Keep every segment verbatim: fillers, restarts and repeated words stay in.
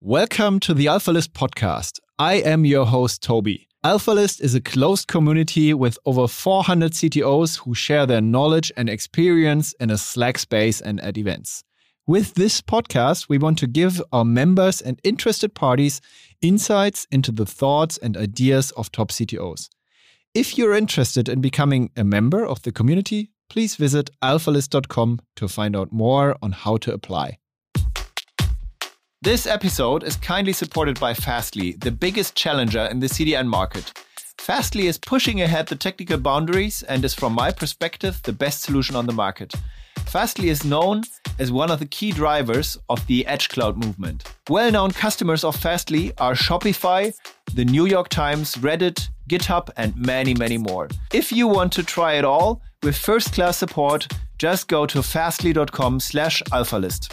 Welcome to the AlphaList podcast. I am your host, Toby. AlphaList is a closed community with over four hundred C T Os who share their knowledge and experience in a Slack space and at events. With this podcast, we want to give our members and interested parties insights into the thoughts and ideas of top C T Os. If you're interested in becoming a member of the community, please visit alphalist dot com to find out more on how to apply. This episode is kindly supported by Fastly, the biggest challenger in the C D N market. Fastly is pushing ahead the technical boundaries and is, from my perspective, the best solution on the market. Fastly is known as one of the key drivers of the Edge Cloud movement. Well-known customers of Fastly are Shopify, the New York Times, Reddit, GitHub, and many, many more. If you want to try it all with first-class support, just go to fastly dot com slash alphalist.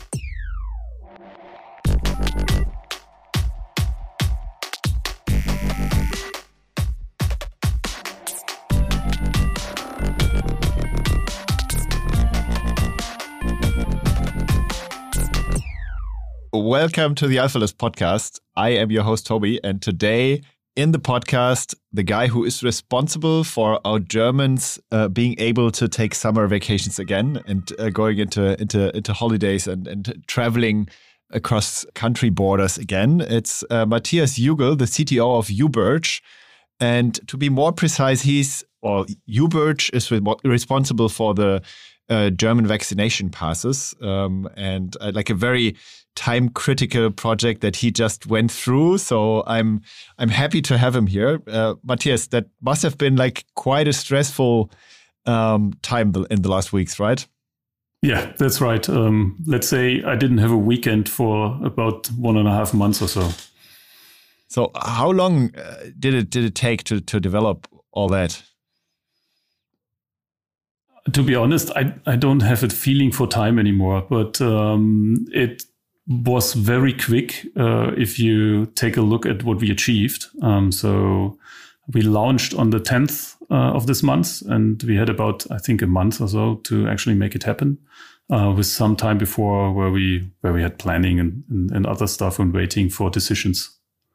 Welcome to the AlphaList podcast. I am your host, Toby, and today in the podcast, the guy who is responsible for our Germans uh, being able to take summer vacations again and uh, going into into into holidays and, and traveling across country borders again. It's uh, Matthias Jugel, the C T O of uBirch. And to be more precise, he's, or uBirch is re- responsible for the uh, German vaccination passes um, and uh, like a very time-critical project that he just went through. So I'm I'm happy to have him here. Uh, Matthias, that must have been like quite a stressful um, time in the last weeks, right? Yeah, that's right. Um, let's say I didn't have a weekend for about one and a half months or so. So how long uh, did it did it take to to develop all that? To be honest, I I don't have a feeling for time anymore, but um, it was very quick uh, if you take a look at what we achieved. Um, so we launched on the tenth uh, of this month, and we had about, I think, a month or so to actually make it happen, uh, with some time before where we where we had planning and, and, and other stuff and waiting for decisions.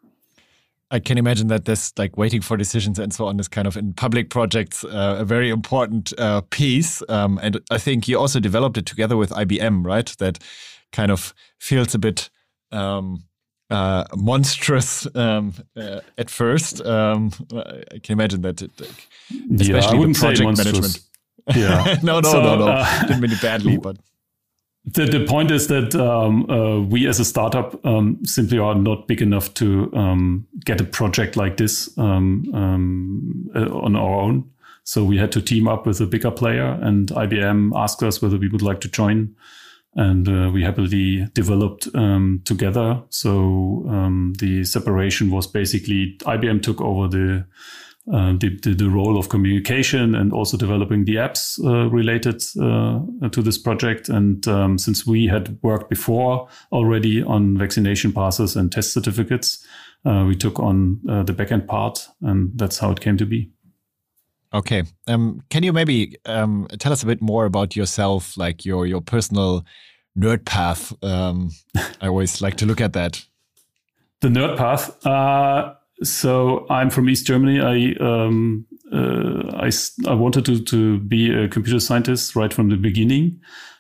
I can imagine that this, like, waiting for decisions and so on is kind of in public projects uh, a very important uh, piece. Um, and I think you also developed it together with I B M, right? That kind of feels a bit um, uh, monstrous um, uh, at first. Um, I can imagine that, it, like, especially yeah, the project management. Yeah, no, no, so, no, no. Uh, Didn't mean it badly, but the the point is that um, uh, we as a startup um, simply are not big enough to um, get a project like this um, um, uh, on our own. So we had to team up with a bigger player, and I B M asked us whether we would like to join. And uh, we happily developed um, together. So um, the separation was basically I B M took over the, uh, the, the the role of communication and also developing the apps uh, related uh, to this project. And um, since we had worked before already on vaccination passes and test certificates, uh, we took on uh, the backend part, and that's how it came to be. Okay. Um, can you maybe um, tell us a bit more about yourself, like your your personal nerd path? Um, I always like to look at that. The nerd path. Uh, so I'm from East Germany. I um, uh, I, I wanted to to be a computer scientist right from the beginning.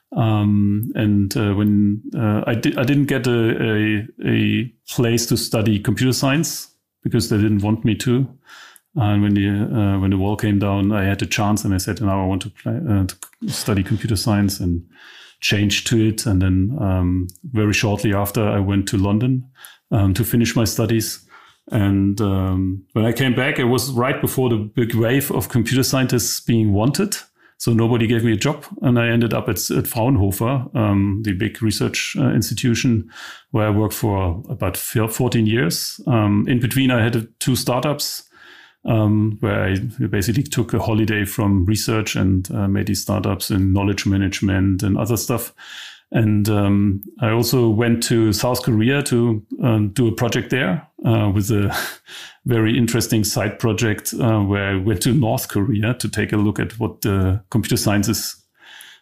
Um, and uh, when uh, I did, I didn't get a, a a place to study computer science because they didn't want me to. And when the uh, when the wall came down, I had a chance, and I said, "Now I want to, play, uh, to study computer science," and changed to it. And then um, very shortly after, I went to London um, to finish my studies. And um, when I came back, it was right before the big wave of computer scientists being wanted. So nobody gave me a job, and I ended up at, at Fraunhofer, um, the big research uh, institution, where I worked for about fourteen years. Um, in between, I had two startups. Um, where I basically took a holiday from research and uh, made these startups in knowledge management and other stuff. And um, I also went to South Korea to um, do a project there uh, with a very interesting side project uh, where I went to North Korea to take a look at what the computer science is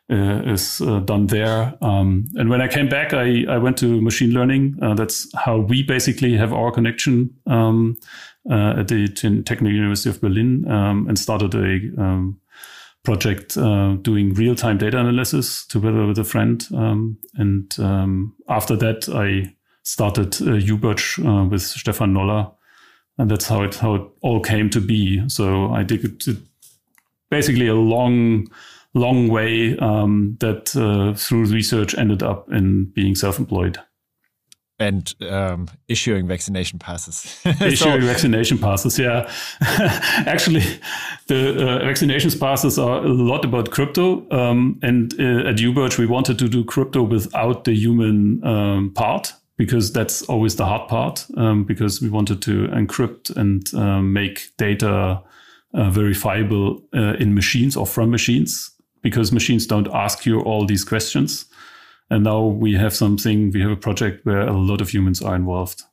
uh, is uh, done there. Um, and when I came back, I, I went to machine learning. Uh, that's how we basically have our connection um, uh, at the Technical University of Berlin, um, and started a um, project uh, doing real-time data analysis together with a friend. Um, and um, after that, I started uh, uBirch uh, with Stefan Noller. And that's how it how it all came to be. So I did it, basically a long, long way um, that uh, through research ended up in being self-employed. And um, issuing vaccination passes. Issuing so, vaccination passes, yeah. Actually, the uh, vaccinations passes are a lot about crypto. Um, and uh, at uBirch, we wanted to do crypto without the human um, part, because that's always the hard part, um, because we wanted to encrypt and um, make data uh, verifiable uh, in machines or from machines, because machines don't ask you all these questions. And now we have something, we have a project where a lot of humans are involved.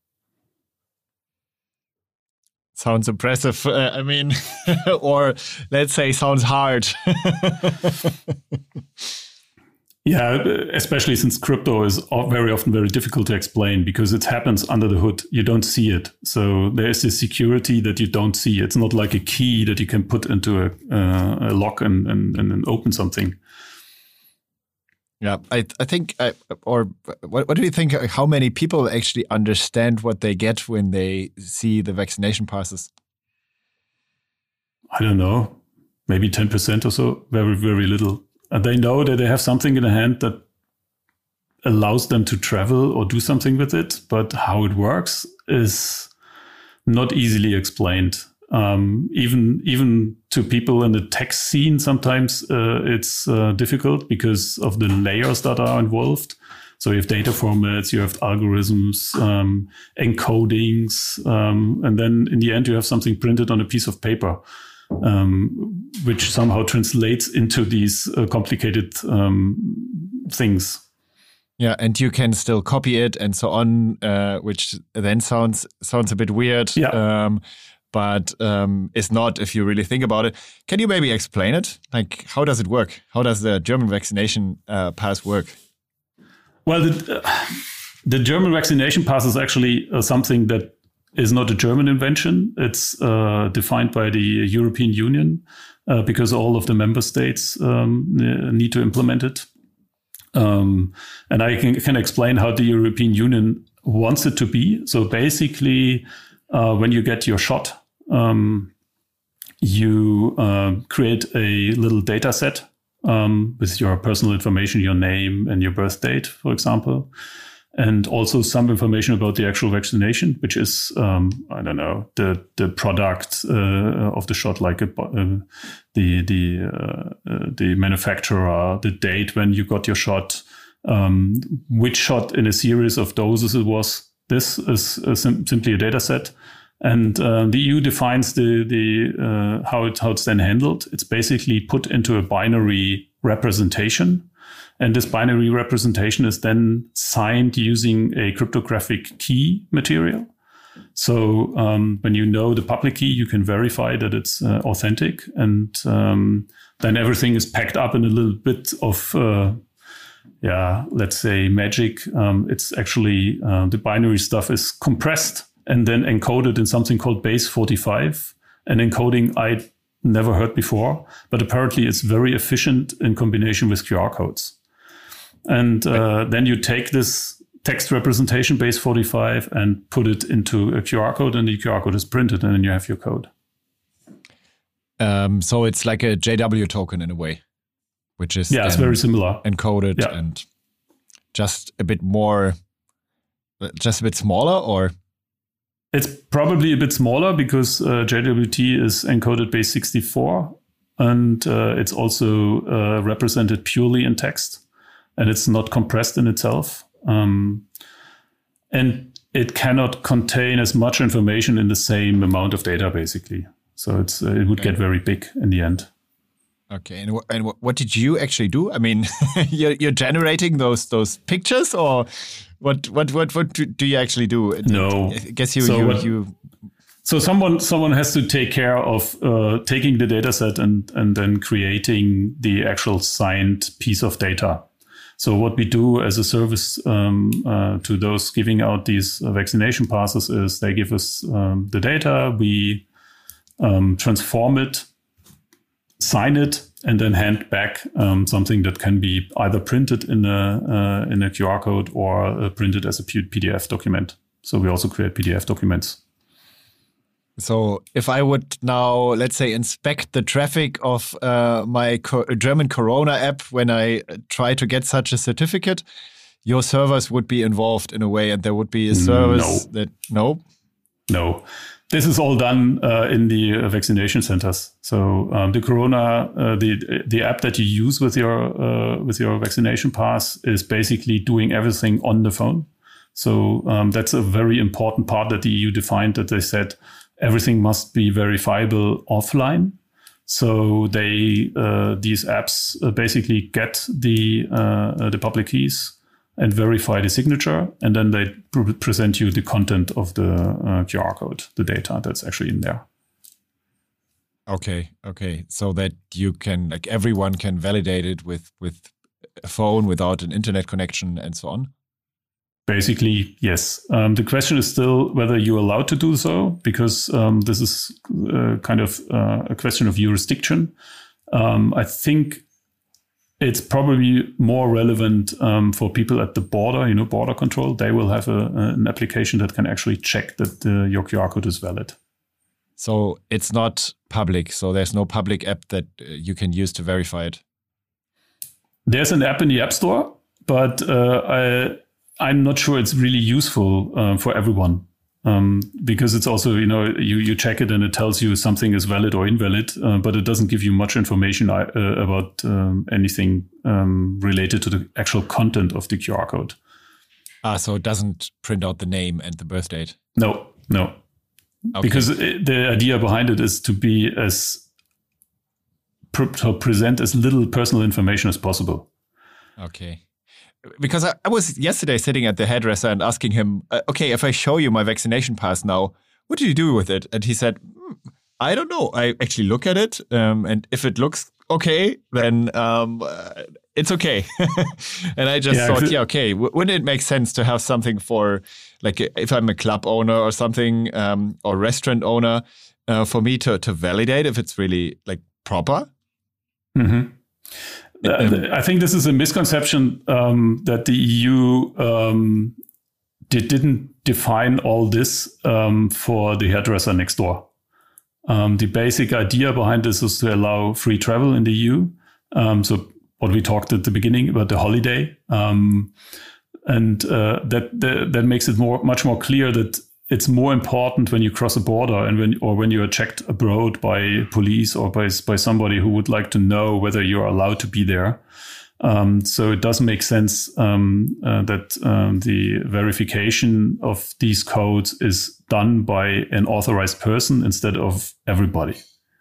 Sounds impressive. Uh, I mean, or let's say sounds hard. Yeah, especially since crypto is very often very difficult to explain because it happens under the hood. You don't see it. So there is this security that you don't see. It's not like a key that you can put into a, uh, a lock and, and, and open something. Yeah, I I think, I, or what, what do you think, how many people actually understand what they get when they see the vaccination passes? I don't know, maybe ten percent or so, very, very little. And they know that they have something in the hand that allows them to travel or do something with it. But how it works is not easily explained. Um, even even to people in the tech scene, sometimes uh, it's uh, difficult because of the layers that are involved. So you have data formats, you have algorithms, um, encodings, um, and then in the end you have something printed on a piece of paper. Um, which somehow translates into these uh, complicated um, things. Yeah, and you can still copy it and so on, uh, which then sounds sounds a bit weird. Yeah. Um, but um, it's not if you really think about it. Can you maybe explain it? Like, how does it work? How does the German vaccination uh, pass work? Well, the, uh, the German vaccination pass is actually uh, something that is not a German invention. It's uh, defined by the European Union uh, because all of the member states um, need to implement it. Um, and I can, can explain how the European Union wants it to be. So basically, uh, when you get your shot, um, you uh, create a little data set um, with your personal information, your name and your birth date, for example. And also some information about the actual vaccination, which is, um, I don't know, the the product uh, of the shot, like a, uh, the the uh, uh, the manufacturer, the date when you got your shot, um, which shot in a series of doses it was. This is uh, sim- simply a data set, and uh, the E U defines the the uh, how it how it's then handled. It's basically put into a binary representation. And this binary representation is then signed using a cryptographic key material. So um, when you know the public key, you can verify that it's uh, authentic. And um, then everything is packed up in a little bit of, uh, yeah, let's say magic. Um, it's actually, uh, the binary stuff is compressed and then encoded in something called base forty-five. An encoding I never heard before, but apparently it's very efficient in combination with Q R codes. And uh, then you take this text representation base forty-five and put it into a Q R code, and the Q R code is printed, and then you have your code. Um, so it's like a J W token in a way, which is yeah, it's very similar, encoded yeah. and just a bit more, just a bit smaller, or it's probably a bit smaller because uh, J W T is encoded base sixty-four, and uh, it's also uh, represented purely in text. And it's not compressed in itself. Um, and it cannot contain as much information in the same amount of data, basically. So it's uh, it would get very big in the end. Okay. And, w- and w- what did you actually do? I mean, you're, you're generating those those pictures, or what what what what do you actually do? No. I guess you so you, what, you So someone someone has to take care of uh, taking the data set and, and then creating the actual signed piece of data. So what we do as a service um, uh, to those giving out these uh, vaccination passes is they give us um, the data, we um, transform it, sign it, and then hand back um, something that can be either printed in a uh, in a Q R code or uh, printed as a P D F document. So we also create P D F documents. So if I would now, let's say, inspect the traffic of uh, my co- German Corona app when I try to get such a certificate, your servers would be involved in a way, and there would be a service no. that no, no. This is all done uh, in the uh, vaccination centers. So um, the Corona, uh, the the app that you use with your uh, with your vaccination pass is basically doing everything on the phone. So um, that's a very important part that the E U defined, that they said everything must be verifiable offline. So they uh, these apps uh, basically get the uh, the public keys and verify the signature, and then they pr- present you the content of the uh, Q R code, the data that's actually in there. Okay, okay, so that you can, like, everyone can validate it with with a phone without an internet connection and so on. Basically, yes. Um, the question is still whether you're allowed to do so, because um, this is uh, kind of uh, a question of jurisdiction. Um, I think it's probably more relevant um, for people at the border, you know, border control. They will have a, an application that can actually check that uh, your Q R code is valid. So it's not public. So there's no public app that you can use to verify it. There's an app in the App Store, but uh, I... I'm not sure it's really useful uh, for everyone, um, because it's also, you know, you, you check it and it tells you something is valid or invalid, uh, but it doesn't give you much information uh, about um, anything um, related to the actual content of the Q R code. Ah, so it doesn't print out the name and the birth date? No, no. Okay. Because it, the idea behind it is to be as, pre- to present as little personal information as possible. Okay. Because I, I was yesterday sitting at the hairdresser and asking him, uh, okay, if I show you my vaccination pass now, what do you do with it? And he said, mm, I don't know. I actually look at it. Um, and if it looks okay, then um, uh, it's okay. And I just yeah, thought, yeah, okay, w- wouldn't it make sense to have something for, like, if I'm a club owner or something, um, or restaurant owner, uh, for me to, to validate if it's really, like, proper? Mm-hmm. Uh, I think this is a misconception um, that the E U um, did, didn't define all this um, for the hairdresser next door. Um, the basic idea behind this is to allow free travel in the E U. Um, so what we talked at the beginning about the holiday, um, and uh, that, that that makes it more much more clear that it's more important when you cross a border and when or when you are checked abroad by police or by by somebody who would like to know whether you're allowed to be there. Um, so it does make sense um, uh, that um, the verification of these codes is done by an authorized person instead of everybody.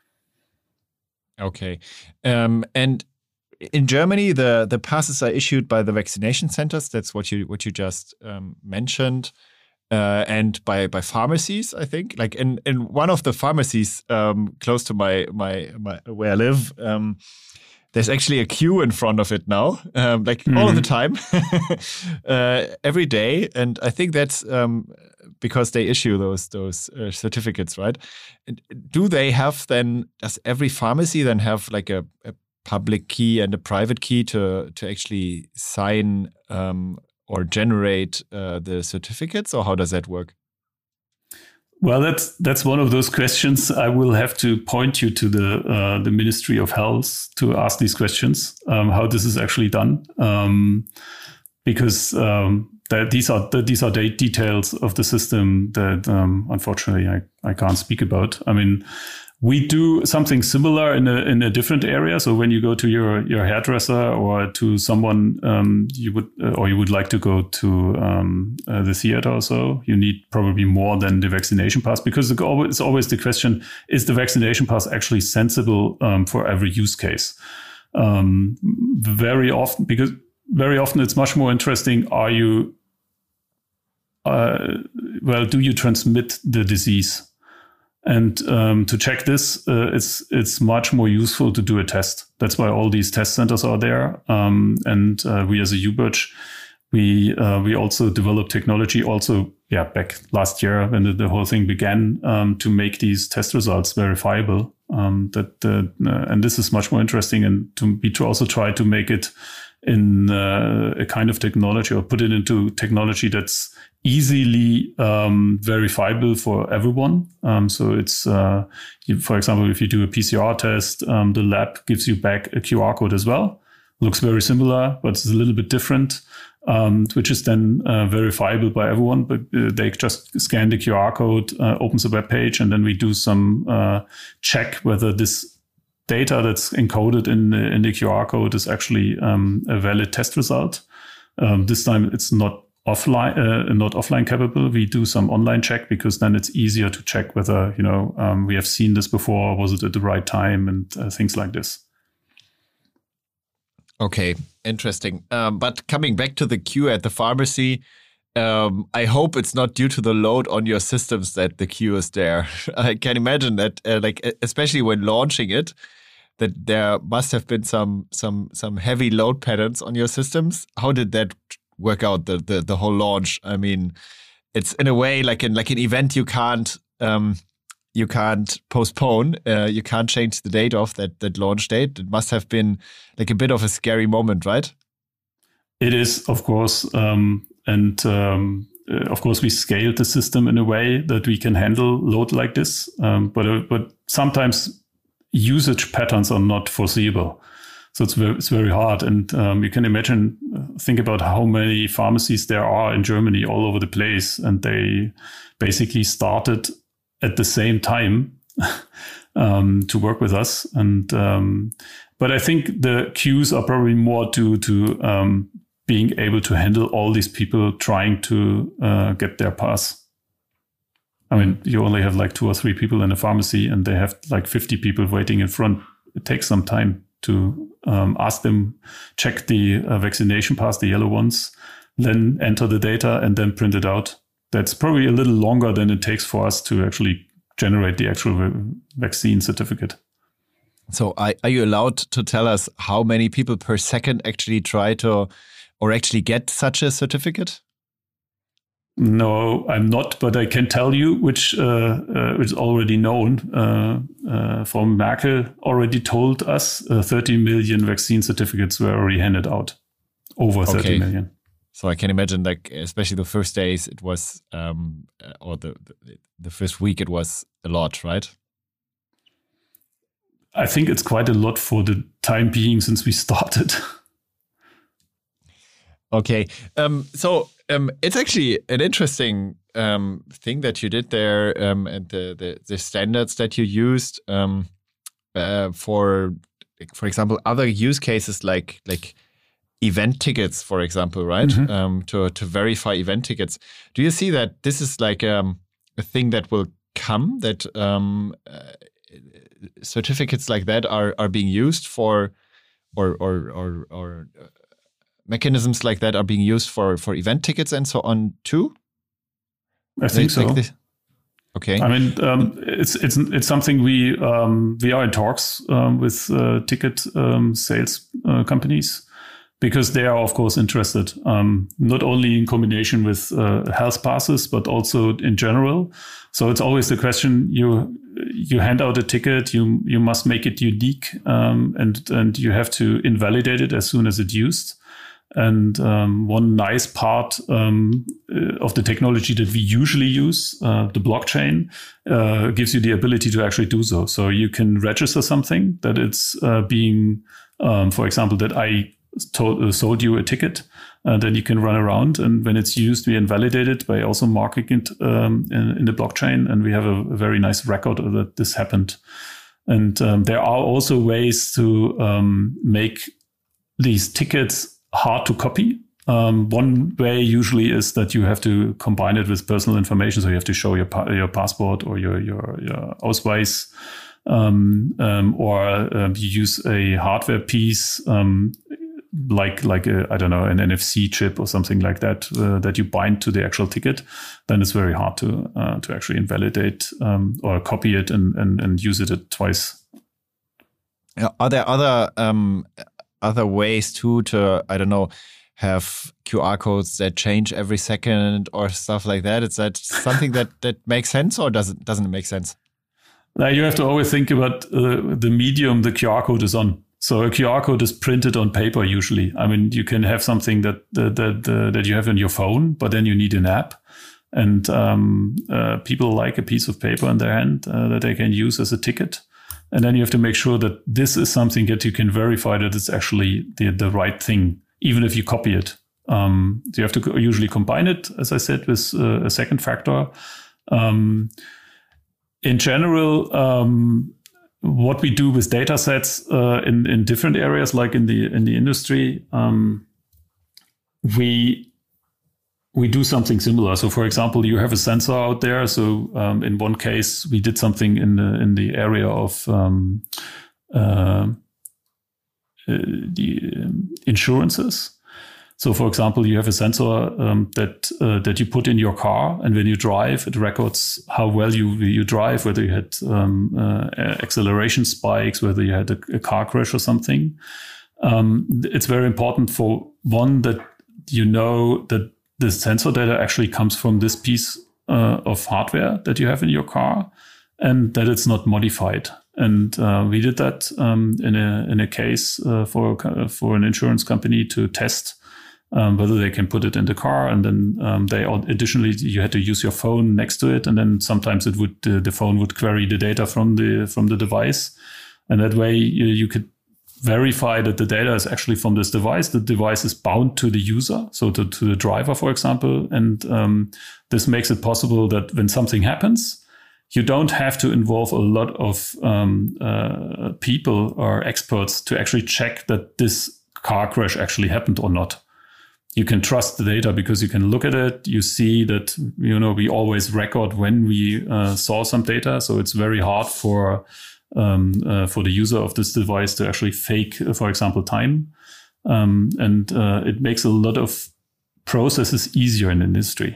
Okay, um, and in Germany, the the passes are issued by the vaccination centers. That's what you what you just um, mentioned. Uh, and by, by pharmacies, I think, like in, in one of the pharmacies um, close to my, my my where I live, um, there's actually a queue in front of it now, um, like mm-hmm. all of the time, uh, every day. And I think that's um, because they issue those those uh, certificates, right? Do they have then? Does every pharmacy then have like a, a public key and a private key to to actually sign? Um, or generate uh, the certificates, or how does that work? Well, that's that's one of those questions. I will have to point you to the uh, the Ministry of Health to ask these questions, um, how this is actually done, um, because um, that these are the, these are the details of the system that um, unfortunately I, I can't speak about. I mean, we do something similar in a in a different area. So when you go to your your hairdresser or to someone um, you would uh, or you would like to go to um, uh, the theater or so, you need probably more than the vaccination pass, because it's always, it's always the question: is the vaccination pass actually sensible um, for every use case? Um, very often, because very often it's much more interesting. Are you uh, well? Do you transmit the disease? And um, to check this, uh, it's it's much more useful to do a test. That's why all these test centers are there. Um, and uh, we as a uBudge, we uh, we also developed technology also, yeah, back last year when the, the whole thing began, um, to make these test results verifiable. Um, that uh, and this is much more interesting, and to be to also try to make it in uh, a kind of technology, or put it into technology that's easily um, verifiable for everyone. Um, so it's, uh, you, for example, if you do a P C R test, um, the lab gives you back a Q R code as well. Looks very similar, but it's a little bit different, um, which is then uh, verifiable by everyone. But uh, they just scan the Q R code, uh, opens a web page, and then we do some uh, check whether this data that's encoded in the, in the Q R code is actually um, a valid test result. Um, this time it's not offline, uh, not offline capable. We do some online check, because then it's easier to check whether, you know, um, we have seen this before, was it at the right time, and uh, things like this. Okay, interesting. Um, but coming back to the queue at the pharmacy, um, I hope it's not due to the load on your systems that the queue is there. I can imagine that, uh, like, especially when launching it, that there must have been some some some heavy load patterns on your systems. How did that work out, the the, the whole launch? I mean, it's in a way like an like an event you can't um, you can't postpone. Uh, you can't change the date of that that launch date. It must have been like a bit of a scary moment, right? It is, of course, um, and um, uh, of course we scaled the system in a way that we can handle load like this. Um, but uh, but sometimes usage patterns are not foreseeable. So it's very, it's very hard. And um, you can imagine, uh, think about how many pharmacies there are in Germany all over the place. And they basically started at the same time um, to work with us. And um, but I think the queues are probably more to, to um, being able to handle all these people trying to uh, get their pass. I mean, you only have like two or three people in a pharmacy, and they have like fifty people waiting in front. It takes some time to um, ask them, check the uh, vaccination pass, the yellow ones, then enter the data and then print it out. That's probably a little longer than it takes for us to actually generate the actual v- vaccine certificate. So are, are you allowed to tell us how many people per second actually try to or actually get such a certificate? No, I'm not, but I can tell you, which uh, uh, is already known. Uh, uh, from Merkel already told us uh, thirty million vaccine certificates were already handed out. Over thirty okay. million. So I can imagine, like, especially the first days, it was, um, or the, the the first week, it was a lot, right? I think it's quite a lot for the time being since we started. Okay, um, so um, it's actually an interesting um, thing that you did there, um, and the, the the standards that you used um, uh, for, for example, other use cases like like event tickets, for example, right? Mm-hmm. Um, to to verify event tickets. Do you see that this is like um, a thing that will come? That um, uh, certificates like that are are being used for, or or or or. Uh, mechanisms like that are being used for, for event tickets and so on too? I think like, so. Like okay. I mean, um, it's it's it's something we um, we are in talks um, with uh, ticket um, sales uh, companies, because they are of course interested um, not only in combination with uh, health passes but also in general. So it's always the question: you you hand out a ticket, you you must make it unique, um, and and you have to invalidate it as soon as it's used. And um, one nice part um, of the technology that we usually use, uh, the blockchain, uh, gives you the ability to actually do so. So you can register something that it's uh, being, um, for example, that I told, uh, sold you a ticket, and then you can run around. And when it's used, we invalidate it by also marking it um, in, in the blockchain. And we have a, a very nice record that this happened. And um, there are also ways to um, make these tickets hard to copy. Um, one way usually is that you have to combine it with personal information. So you have to show your pa- your passport or your your, your Ausweis, um, um, or um, you use a hardware piece. Um, like like a, I don't know, an N F C chip or something like that uh, that you bind to the actual ticket, then it's very hard to uh, to actually invalidate um, or copy it and, and and use it twice. Are there other um, other ways too to, I don't know, have Q R codes that change every second or stuff like that? Is that something that, that makes sense, or does it, doesn't it make sense? Now you have to always think about uh, the medium the Q R code is on. So a Q R code is printed on paper usually. I mean, you can have something that that that, uh, that you have in your phone, but then you need an app. And um, uh, people like a piece of paper in their hand uh, that they can use as a ticket. And then you have to make sure that this is something that you can verify that it's actually the, the right thing, even if you copy it. Um, so you have to usually combine it, as I said, with uh, a second factor. Um, in general, um, what we do with data sets uh, in, in different areas, like in the in the industry, um, we we do something similar. So, for example, you have a sensor out there. So, um, in one case, we did something in the in the area of um, uh, uh, the um, insurances. So, for example, you have a sensor um, that uh, that you put in your car, and when you drive, it records how well you you drive, whether you had um, uh, acceleration spikes, whether you had a, a car crash or something. Um, it's very important for one that you know that the sensor data actually comes from this piece uh, of hardware that you have in your car, and that it's not modified. And uh, we did that um, in a in a case uh, for for an insurance company to test um, whether they can put it in the car, and then um, they additionally you had to use your phone next to it, and then sometimes it would uh, the phone would query the data from the from the device, and that way you, you could verify that the data is actually from this device. The device is bound to the user, so to, to the driver, for example. And um, this makes it possible that when something happens, you don't have to involve a lot of um, uh, people or experts to actually check that this car crash actually happened or not. You can trust the data because you can look at it. You see that, you know, we always record when we uh, saw some data. So it's very hard for Um, uh, for the user of this device to actually fake, uh, for example, time. Um, and uh, it makes a lot of processes easier in the industry.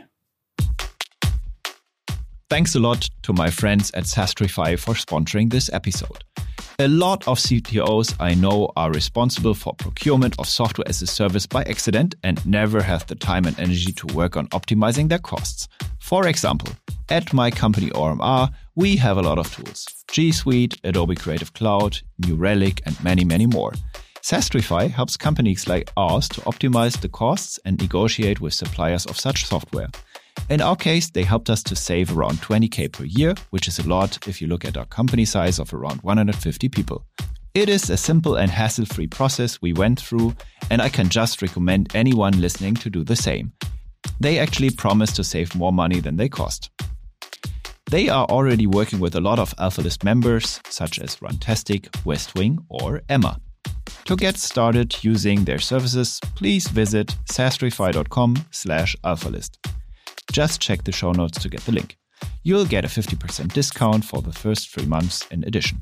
Thanks a lot to my friends at Sastrify for sponsoring this episode. A lot of C T Os I know are responsible for procurement of software as a service by accident and never have the time and energy to work on optimizing their costs. For example, at my company O R M R, we have a lot of tools. G Suite, Adobe Creative Cloud, New Relic, and many, many more. Sastrify helps companies like ours to optimize the costs and negotiate with suppliers of such software. In our case, they helped us to save around twenty thousand per year, which is a lot if you look at our company size of around one hundred fifty people. It is a simple and hassle-free process we went through, and I can just recommend anyone listening to do the same. They actually promise to save more money than they cost. They are already working with a lot of AlphaList members, such as Runtastic, Westwing, or Emma. To get started using their services, please visit sastrify.com slash alphalist. Just check the show notes to get the link. You'll get a fifty percent discount for the first three months in addition.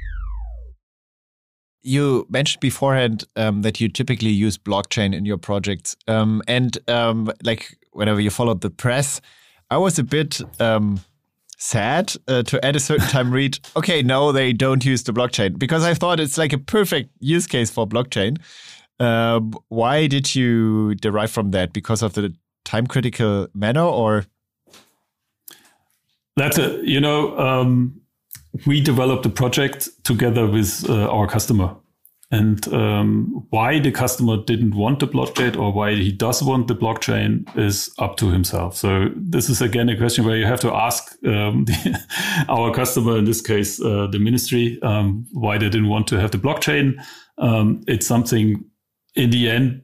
You mentioned beforehand um, that you typically use blockchain in your projects. Um, and um, like whenever you followed the press, I was a bit um, sad uh, to at a certain time read, okay, no, they don't use the blockchain, because I thought it's like a perfect use case for blockchain. Uh, why did you derive from that? Because of the time critical manner, or? That's a, you know, um, we developed a project together with uh, our customer. And um, why the customer didn't want the blockchain or why he does want the blockchain is up to himself. So this is, again, a question where you have to ask um, the, our customer, in this case, uh, the ministry, um, why they didn't want to have the blockchain. Um, it's something, in the end,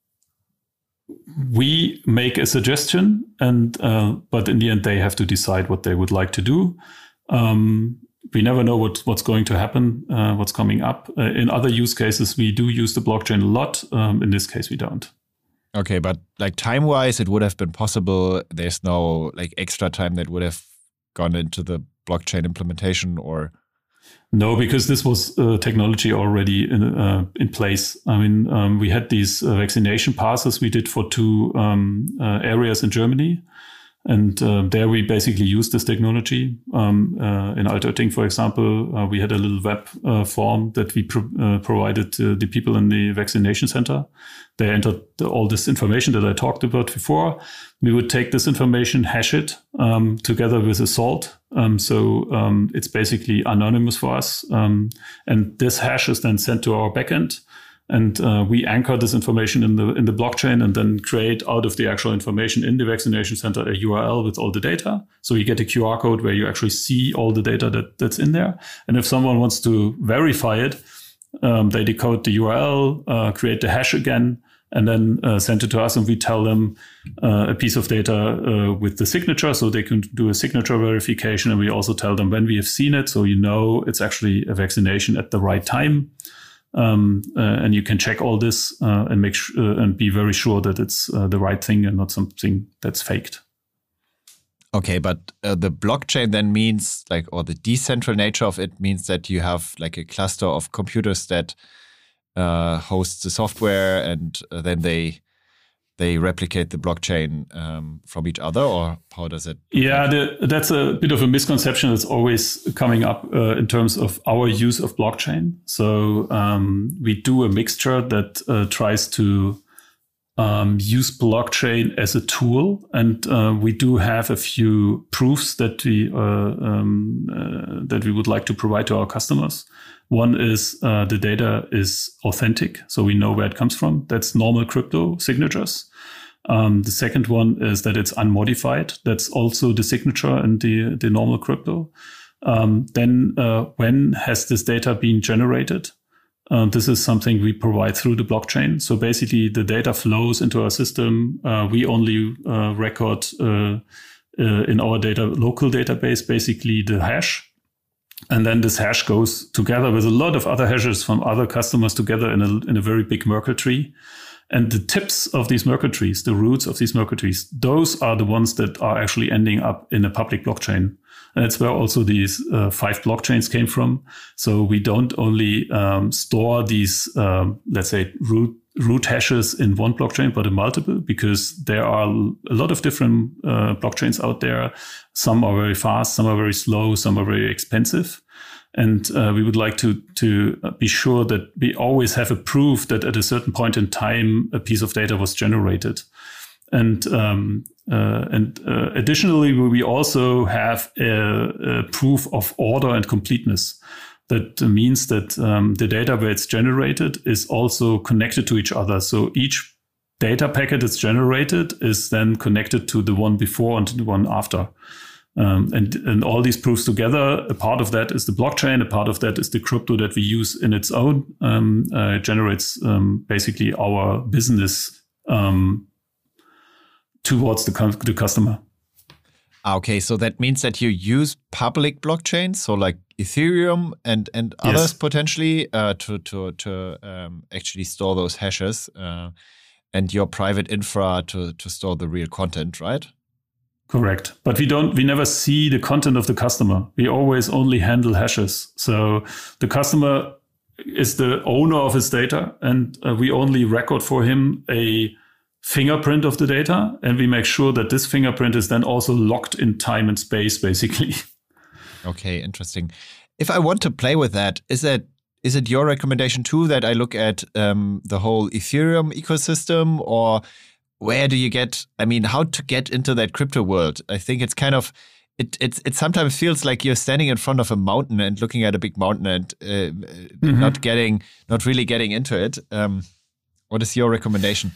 we make a suggestion, and uh, but in the end, they have to decide what they would like to do. Um, we never know what, what's going to happen, uh, what's coming up. Uh, in other use cases, we do use the blockchain a lot. Um, in this case, we don't. Okay, but like time-wise, it would have been possible. There's no like extra time that would have gone into the blockchain implementation, or? No, because this was uh, technology already in uh, in place. I mean, um, we had these uh, vaccination passes we did for two um, uh, areas in Germany. And uh, there we basically used this technology. Um, uh, in Altötting, for example, uh, we had a little web uh, form that we pro- uh, provided to the people in the vaccination center. They entered the, all this information that I talked about before. We would take this information, hash it um, together with a salt. Um, so um, it's basically anonymous for us. Um, and this hash is then sent to our backend. And uh, we anchor this information in the in the blockchain and then create out of the actual information in the vaccination center a U R L with all the data. So you get a Q R code where you actually see all the data that, that's in there. And if someone wants to verify it, um, they decode the U R L, uh, create the hash again, and then uh, send it to us. And we tell them uh, a piece of data uh, with the signature, so they can do a signature verification. And we also tell them when we have seen it, so you know it's actually a vaccination at the right time. Um, uh, and you can check all this uh, and make sh- uh, and be very sure that it's uh, the right thing and not something that's faked. Okay, but uh, the blockchain then means like, or the decentral nature of it means that you have like a cluster of computers that uh, hosts the software, and uh, then they they replicate the blockchain um, from each other, or how does it? Yeah, the, that's a bit of a misconception that's always coming up uh, in terms of our use of blockchain. So um, we do a mixture that uh, tries to um, use blockchain as a tool, and uh, we do have a few proofs that we uh, um, uh, that we would like to provide to our customers. One is uh, the data is authentic, so we know where it comes from. That's normal crypto signatures. Um, the second one is that it's unmodified. That's also the signature in the, the normal crypto. Um, then uh, when has this data been generated? Uh, this is something we provide through the blockchain. So basically the data flows into our system. Uh, we only uh, record uh, uh, in our data local database, basically the hash. And then this hash goes together with a lot of other hashes from other customers together in a, in a very big Merkle tree. And the tips of these Merkle trees, the roots of these Merkle trees, those are the ones that are actually ending up in a public blockchain. And that's where also these uh, five blockchains came from. So we don't only um, store these, um, let's say, root root hashes in one blockchain, but in multiple, because there are a lot of different uh, blockchains out there. Some are very fast, some are very slow, some are very expensive. And uh, we would like to to be sure that we always have a proof that at a certain point in time, a piece of data was generated. And um, uh, and uh, additionally, we also have a, a proof of order and completeness. That means that um, the data where it's generated is also connected to each other. So each data packet that's generated is then connected to the one before and to the one after. Um, and, and all these proofs together, a part of that is the blockchain, a part of that is the crypto that we use in its own. Um, uh, it generates um, basically our business um, towards the, the customer. Okay, so that means that you use public blockchains, so like Ethereum and, and others Yes. potentially uh, to to to um, actually store those hashes, uh, and your private infra to to store the real content, right? Correct. But we don't, we never see the content of the customer. We always only handle hashes. So the customer is the owner of his data, and uh, we only record for him a fingerprint of the data, and we make sure that this fingerprint is then also locked in time and space, basically. Okay, interesting. If I want to play with that, is it is it your recommendation too that I look at um, the whole Ethereum ecosystem, or where do you get? I mean, how to get into that crypto world? I think it's kind of it. It's it sometimes feels like you're standing in front of a mountain and looking at a big mountain and uh, mm-hmm. not getting, not really getting into it. Um, what is your recommendation?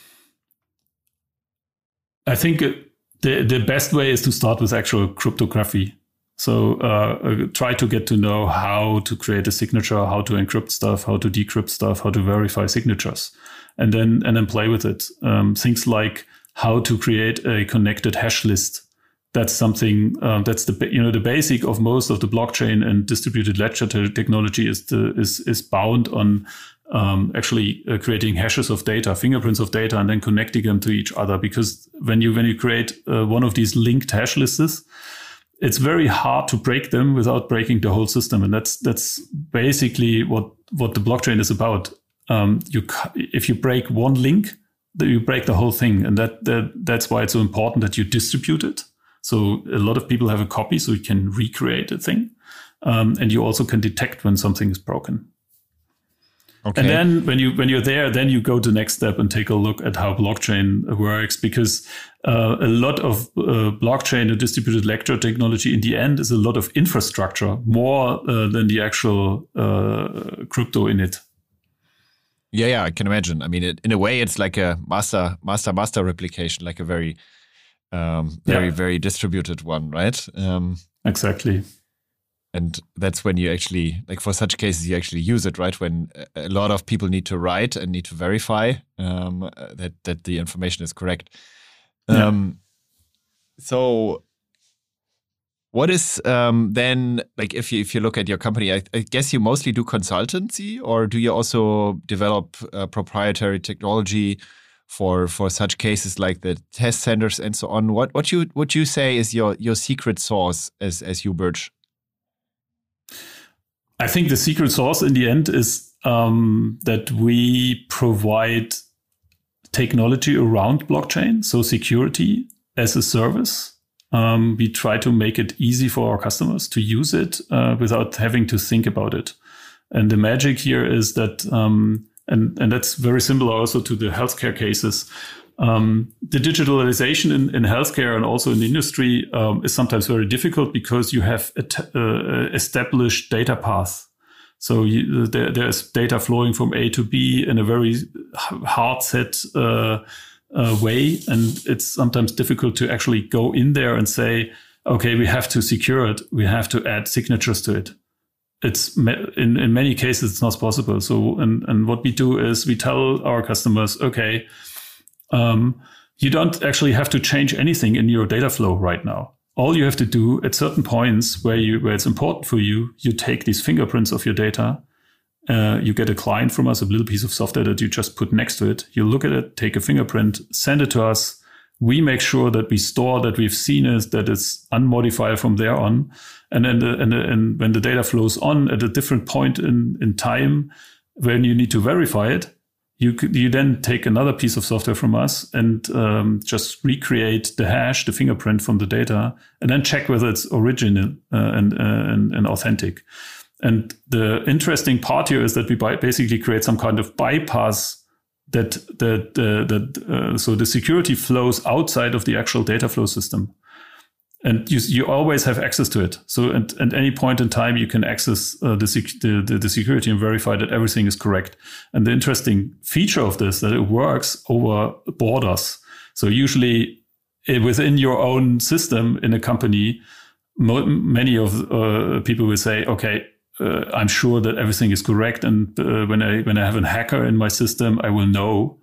I think the the best way is to start with actual cryptography. So uh, try to get to know how to create a signature, how to encrypt stuff, how to decrypt stuff, how to verify signatures, and then and then play with it. Um, things like how to create a connected hash list. That's something um, that's the you know the basic of most of the blockchain and distributed ledger technology is the is is bound on um, actually uh, creating hashes of data, fingerprints of data, and then connecting them to each other. Because when you when you create uh, one of these linked hash lists, it's very hard to break them without breaking the whole system. And that's that's basically what, what the blockchain is about. Um, you if you break one link, then you break the whole thing. And that, that that's why it's so important that you distribute it. So a lot of people have a copy, so you can recreate a thing. Um, and you also can detect when something is broken. Okay. And then when you when you're there, then you go to the next step and take a look at how blockchain works, because uh, a lot of uh, blockchain and distributed ledger technology in the end is a lot of infrastructure, more uh, than the actual uh, crypto in it. Yeah, yeah, I can imagine. I mean, it, in a way, it's like a master master master replication, like a very um, very yeah. very distributed one, right? Um, exactly. And that's when you actually, like for such cases, you actually use it, right? When a lot of people need to write and need to verify um, that that the information is correct. Um, yeah. So, what is um, then like if you if you look at your company? I, I guess you mostly do consultancy, or do you also develop uh, proprietary technology for for such cases like the test centers and so on? What what you would you say is your your secret sauce as as uBridge? I think the secret sauce in the end is um, that we provide technology around blockchain, so security as a service. Um, we try to make it easy for our customers to use it uh, without having to think about it. And the magic here is that, um, and, and that's very similar also to the healthcare cases. Um, the digitalization in, in healthcare and also in the industry um, is sometimes very difficult because you have a t- uh, established data path. So you, there, there's data flowing from A to B in a very hard set uh, uh, way. And it's sometimes difficult to actually go in there and say, okay, we have to secure it. We have to add signatures to it. It's in, in many cases, it's not possible. So, and, and what we do is we tell our customers, okay, Um, you don't actually have to change anything in your data flow right now. All you have to do at certain points where you where it's important for you, you take these fingerprints of your data. Uh, you get a client from us, a little piece of software that you just put next to it. You look at it, take a fingerprint, send it to us. We make sure that we store that we've seen it, that it's unmodified from there on. And then the, and, the, and when the data flows on at a different point in, in time, when you need to verify it, You could, you then take another piece of software from us and um, just recreate the hash, the fingerprint from the data, and then check whether it's original uh, and, uh, and and authentic. And the interesting part here is that we basically create some kind of bypass that that uh, that uh, so the security flows outside of the actual data flow system. And you you always have access to it. So at, at any point in time, you can access uh, the, sec- the, the the security and verify that everything is correct. And the interesting feature of this that it works over borders. So usually within your own system in a company, mo- many of uh, people will say, okay, uh, I'm sure that everything is correct. And uh, when I when I have a hacker in my system, I will know.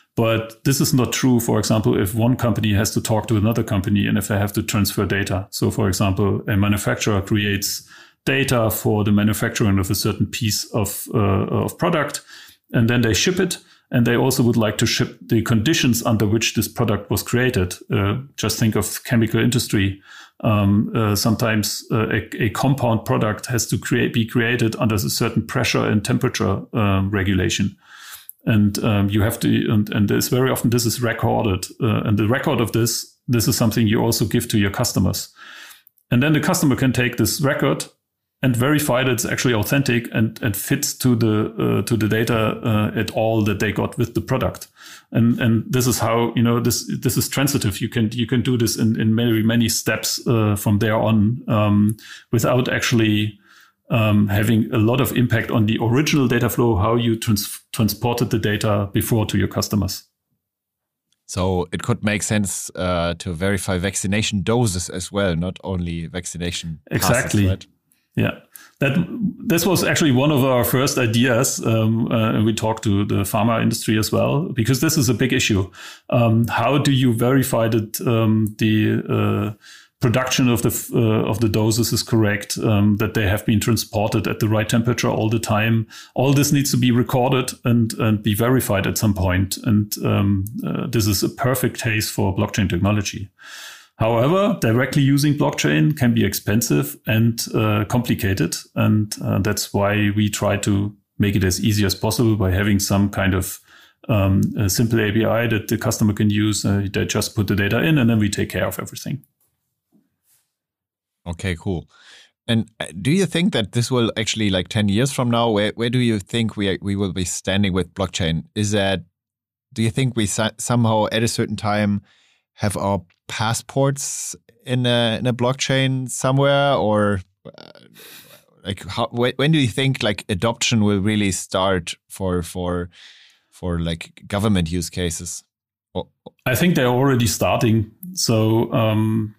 But this is not true, for example, if one company has to talk to another company and if they have to transfer data. So, for example, a manufacturer creates data for the manufacturing of a certain piece of uh, of product, and then they ship it. And they also would like to ship the conditions under which this product was created. Uh, just think of chemical industry. Um, uh, sometimes uh, a, a compound product has to create be created under a certain pressure and temperature um, regulation. And um, you have to, and, and this very often this is recorded. Uh, and the record of this, this is something you also give to your customers. And then the customer can take this record and verify that it's actually authentic and, and fits to the uh, to the data uh, at all that they got with the product. And and this is how, you know, this this is transitive. You can you can do this in, in many, many steps uh, from there on um, without actually Um, having a lot of impact on the original data flow, how you trans- transported the data before to your customers. So it could make sense uh, to verify vaccination doses as well, not only vaccination passes, exactly. Right? Yeah, that this was actually one of our first ideas, um, uh, and we talked to the pharma industry as well, because this is a big issue. Um, how do you verify that um, the uh, production of the uh, of the doses is correct, um, that they have been transported at the right temperature all the time? All this needs to be recorded and and be verified at some point. And um, uh, this is a perfect case for blockchain technology. However, directly using blockchain can be expensive and uh, complicated. And uh, that's why we try to make it as easy as possible by having some kind of um, a simple A P I that the customer can use. Uh, they just put the data in and then we take care of everything. Okay, cool. And do you think that this will actually, like ten years from now, where, where do you think we we will be standing with blockchain? Is that, do you think we somehow at a certain time have our passports in a, in a blockchain somewhere, or uh, like how, when do you think like adoption will really start for for for like government use cases? I think they're already starting. So, um,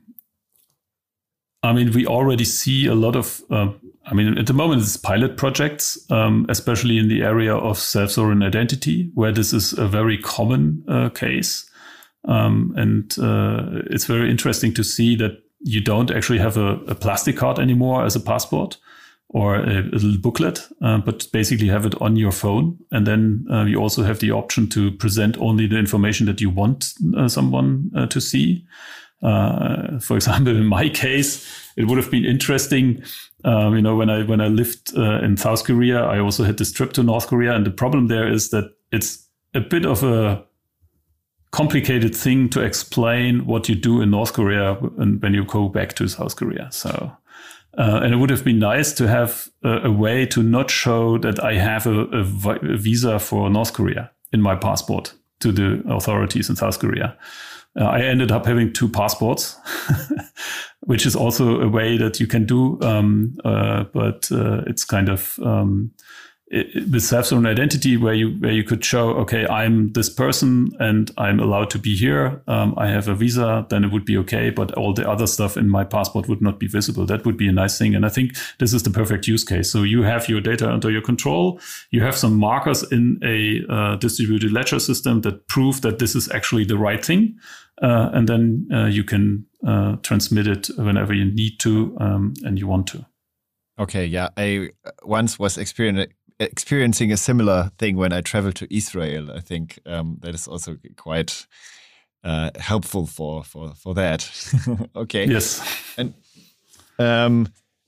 I mean, we already see a lot of, uh, I mean, at the moment it's pilot projects, um, especially in the area of self-sovereign identity, where this is a very common uh, case. Um, and uh, it's very interesting to see that you don't actually have a, a plastic card anymore as a passport or a, a little booklet, uh, but basically have it on your phone. And then uh, you also have the option to present only the information that you want uh, someone uh, to see. Uh, for example, in my case, it would have been interesting. Um, you know, when I when I lived uh, in South Korea, I also had this trip to North Korea, and the problem there is that it's a bit of a complicated thing to explain what you do in North Korea when, when you go back to South Korea. So, uh, and it would have been nice to have a, a way to not show that I have a, a, a visa for North Korea in my passport to the authorities in South Korea. Uh, I ended up having two passports, which is also a way that you can do, um, uh, but uh, it's kind of um, it, with self-sovereign identity, where you where you could show, okay, I'm this person and I'm allowed to be here. Um, I have a visa, then it would be okay, but all the other stuff in my passport would not be visible. That would be a nice thing, and I think this is the perfect use case. So you have your data under your control. You have some markers in a uh, distributed ledger system that prove that this is actually the right thing. Uh, and then uh, you can uh, transmit it whenever you need to um, and you want to. Okay, yeah. I once was experience, experiencing a similar thing when I traveled to Israel. I think um, that is also quite uh, helpful for, for, for that. Okay. Yes. And um,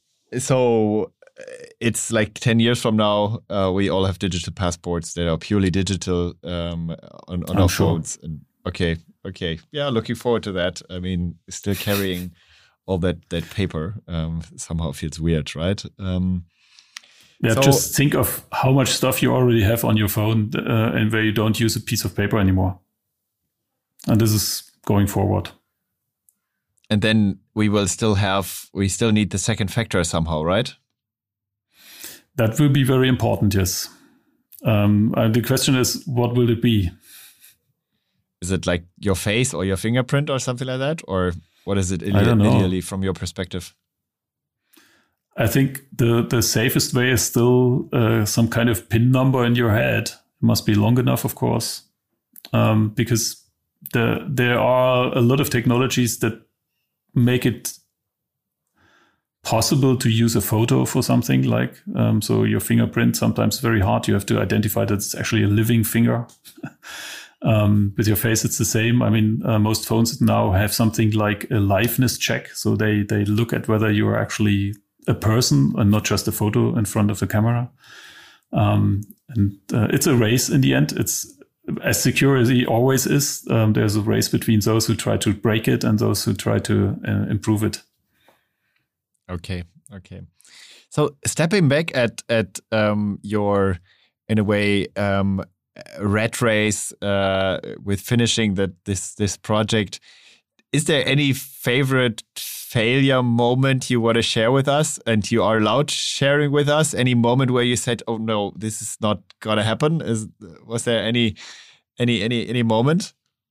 so it's like ten years from now, uh, we all have digital passports that are purely digital um, on, on our sure. phones. And okay. Okay. Yeah, looking forward to that. I mean, still carrying all that that paper um, somehow feels weird, right? Um, yeah, so, just think of how much stuff you already have on your phone uh, and where you don't use a piece of paper anymore. And this is going forward. And then we will still have, we still need the second factor somehow, right? That will be very important, yes. Um, and the question is, what will it be? Is it like your face or your fingerprint or something like that? Or what is it immediately from your perspective? I think the, the safest way is still uh, some kind of PIN number in your head. It must be long enough, of course, um, because the, there are a lot of technologies that make it possible to use a photo for something like, um, so your fingerprint, sometimes very hard. You have to identify that it's actually a living finger. Um, with your face, it's the same. I mean, uh, most phones now have something like a liveness check. So they, they look at whether you're actually a person and not just a photo in front of the camera. Um, and uh, it's a race in the end. It's as secure as it always is. Um, there's a race between those who try to break it and those who try to uh, improve it. Okay. Okay. So stepping back at, at um, your, in a way, um, rat race uh, with finishing that this this project. Is there any favorite failure moment you want to share with us, and you are allowed sharing with us? Any moment where you said, "Oh no, this is not gonna happen"? Is was there any any any any moment?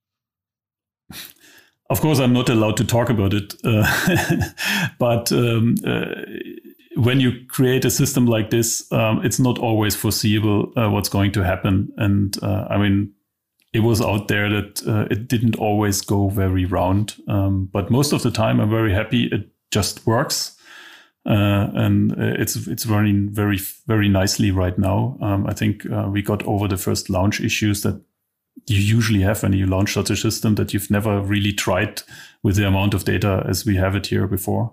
Of course, I'm not allowed to talk about it, uh, but. Um, uh, When you create a system like this, um, it's not always foreseeable uh, what's going to happen. And uh, I mean, it was out there that uh, it didn't always go very round. Um, but most of the time, I'm very happy it just works. Uh, and it's it's running very, very nicely right now. Um, I think uh, we got over the first launch issues that you usually have when you launch such a system, that you've never really tried with the amount of data as we have it here before.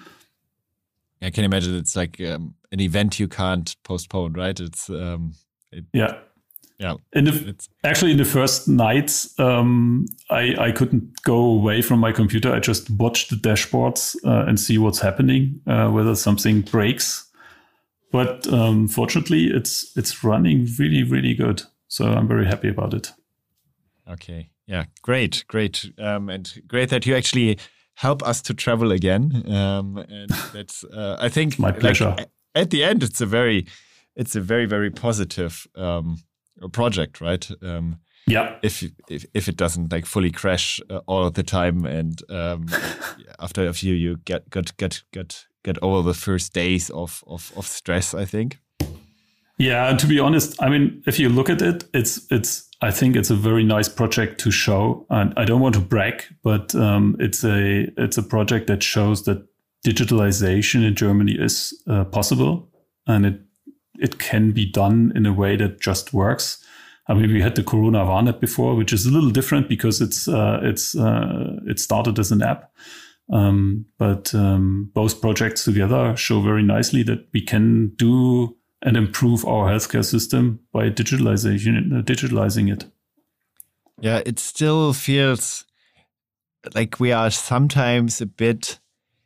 I can imagine it's like um, an event you can't postpone, right? It's um, it, yeah. Yeah, in the, actually, in the first nights, um, I, I couldn't go away from my computer. I just watched the dashboards uh, and see what's happening, uh, whether something breaks. But um, fortunately, it's it's running really, really good. So I'm very happy about it. Okay, yeah, great, great, um, and great that you actually help us to travel again. Um, and that's, uh, I think, my pleasure. Like, at the end, it's a very, it's a very, very positive Um, a project, right? Um, yeah. If, if if it doesn't like fully crash uh, all of the time, and um, after a few, you get get get get get over the first days of of of stress, I think. Yeah, and to be honest, I mean, if you look at it, it's it's. I think it's a very nice project to show, and I don't want to brag, but um, it's a it's a project that shows that digitalization in Germany is uh, possible, and it. It can be done in a way that just works. I mean, we had the Corona Warn-App before, which is a little different because it's uh, it's uh, it started as an app. Um, but um, both projects together show very nicely that we can do and improve our healthcare system by digitalization, uh, digitalizing it. Yeah, it still feels like we are sometimes a bit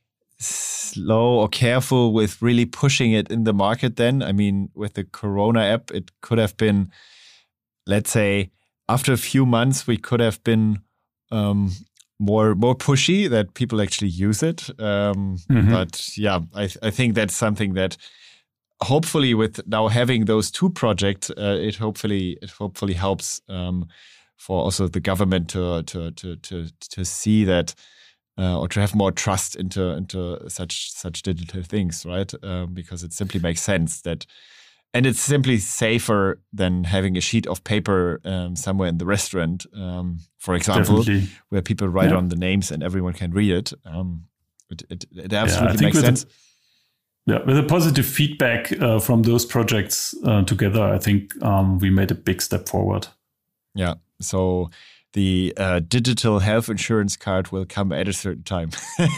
slow or careful with really pushing it in the market then. I mean, with the Corona app, it could have been, let's say, after a few months, we could have been um, more more pushy that people actually use it. Um, mm-hmm. But yeah, I, th- I think that's something that hopefully with now having those two projects, uh, it hopefully it hopefully helps um, for also the government to to to to to see that. Uh, or to have more trust into into such such digital things, right? Um, because it simply makes sense that, and it's simply safer than having a sheet of paper um, somewhere in the restaurant, um, for example, Definitely. where people write yeah. on the names and everyone can read it. Um, it, it, it absolutely yeah, makes sense. The, yeah, with the positive feedback uh, from those projects uh, together, I think um, we made a big step forward. Yeah. So. The uh, digital health insurance card will come at a certain time.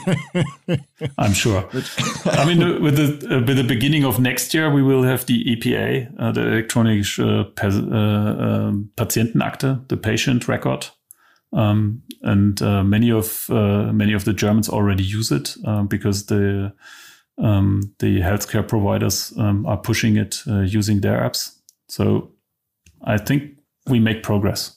I'm sure. I mean, with the uh, with the beginning of next year, we will have the E P A, uh, the electronic uh, uh, um, Patientenakte, the patient record, um, and uh, many of uh, many of the Germans already use it uh, because the um, the healthcare providers um, are pushing it uh, using their apps. So, I think we make progress.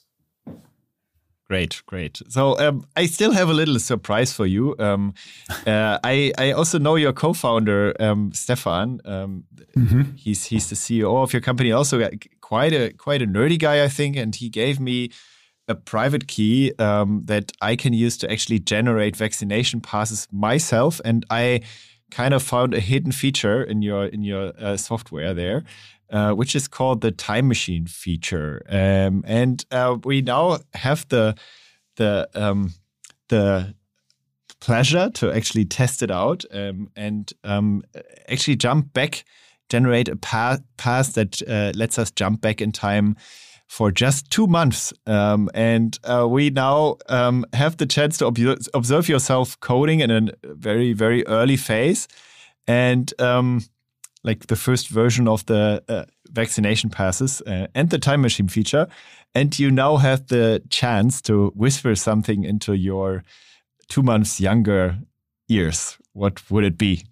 Great, great. So um, I still have a little surprise for you. Um, uh, I I also know your co-founder um, Stefan. Um, mm-hmm. He's he's the C E O of your company. Also quite a quite a nerdy guy, I think. And he gave me a private key um, that I can use to actually generate vaccination passes myself. And I kind of found a hidden feature in your in your uh, software there. Uh, which is called the time machine feature, um, and uh, we now have the the um, the pleasure to actually test it out um, and um, actually jump back, generate a pa- pass that uh, lets us jump back in time for just two months, um, and uh, we now um, have the chance to ob- observe yourself coding in a very very early phase, and. Um, like the first version of the uh, vaccination passes uh, and the time machine feature. And you now have the chance to whisper something into your two months younger ears. What would it be?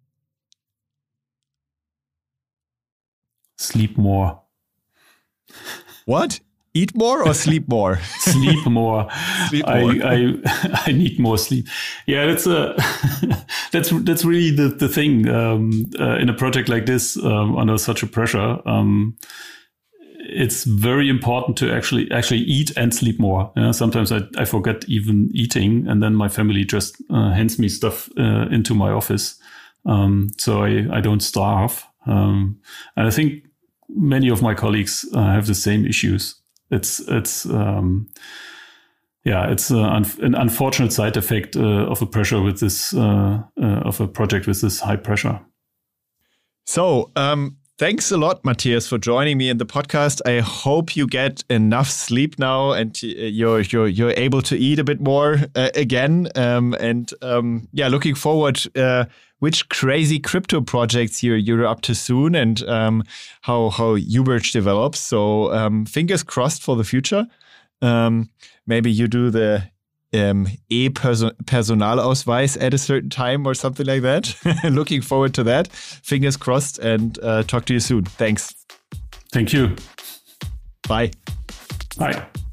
Sleep more. What? Eat more or sleep more? Sleep more. Sleep more. I, I I need more sleep. Yeah, that's a that's that's really the the thing um, uh, in a project like this um, under such a pressure. Um, it's very important to actually actually eat and sleep more. You know, sometimes I, I forget even eating, and then my family just uh, hands me stuff uh, into my office, um, so I I don't starve. Um, and I think many of my colleagues uh, have the same issues. It's it's um, yeah, it's uh, un- an unfortunate side effect uh, of a pressure with this uh, uh, of a project with this high pressure. So um, Thanks a lot, Matthias, for joining me in the podcast. I hope you get enough sleep now and you're you're you're able to eat a bit more uh, again. Um, and um, yeah, looking forward uh, which crazy crypto projects you're you're up to soon and um, how how Uberge develops. So um, fingers crossed for the future. Um, maybe you do the Um, E-Personalausweis at a certain time or something like that. Looking forward to that. Fingers crossed and uh, talk to you soon. Thanks. Thank you. Bye. Bye.